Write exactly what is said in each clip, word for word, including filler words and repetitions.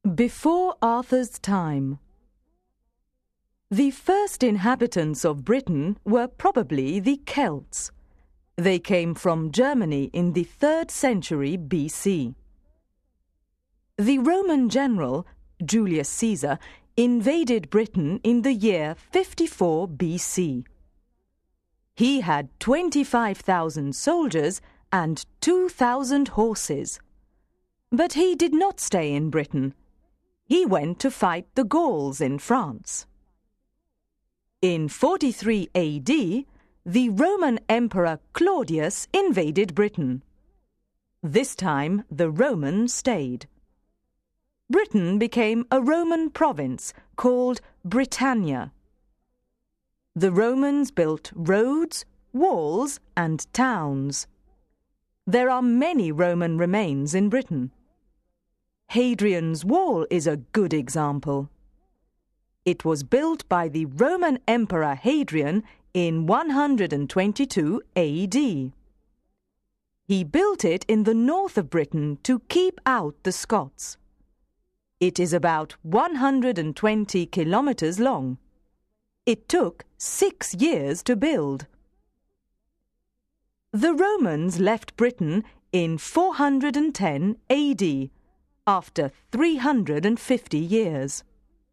Before Arthur's time. The first inhabitants of Britain were probably the Celts. They came from Germany in the third century B C. The Roman general, Julius Caesar, invaded Britain in the year fifty-four B C. He had twenty-five thousand soldiers and two thousand horses. But he did not stay in Britain. He went to fight the Gauls in France. In forty-three A D, the Roman Emperor Claudius invaded Britain. This time, the Romans stayed. Britain became a Roman province called Britannia. The Romans built roads, walls, and towns. There are many Roman remains in Britain. Hadrian's Wall is a good example. It was built by the Roman Emperor Hadrian in one hundred twenty-two A D. He built it in the north of Britain to keep out the Scots. It is about one hundred twenty kilometres long. It took six years to build. The Romans left Britain in four hundred ten A D, after three hundred fifty years.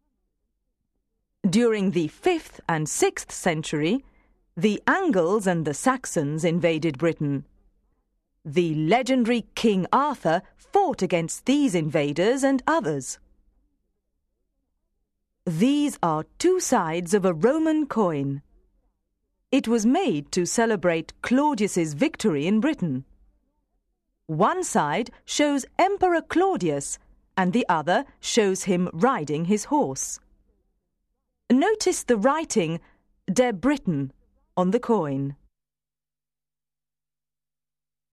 During the fifth and sixth century, the Angles and the Saxons invaded Britain. The legendary King Arthur fought against these invaders and others. These are two sides of a Roman coin. It was made to celebrate Claudius's victory in Britain. One side shows Emperor Claudius and the other shows him riding his horse. Notice the writing De Britain on the coin.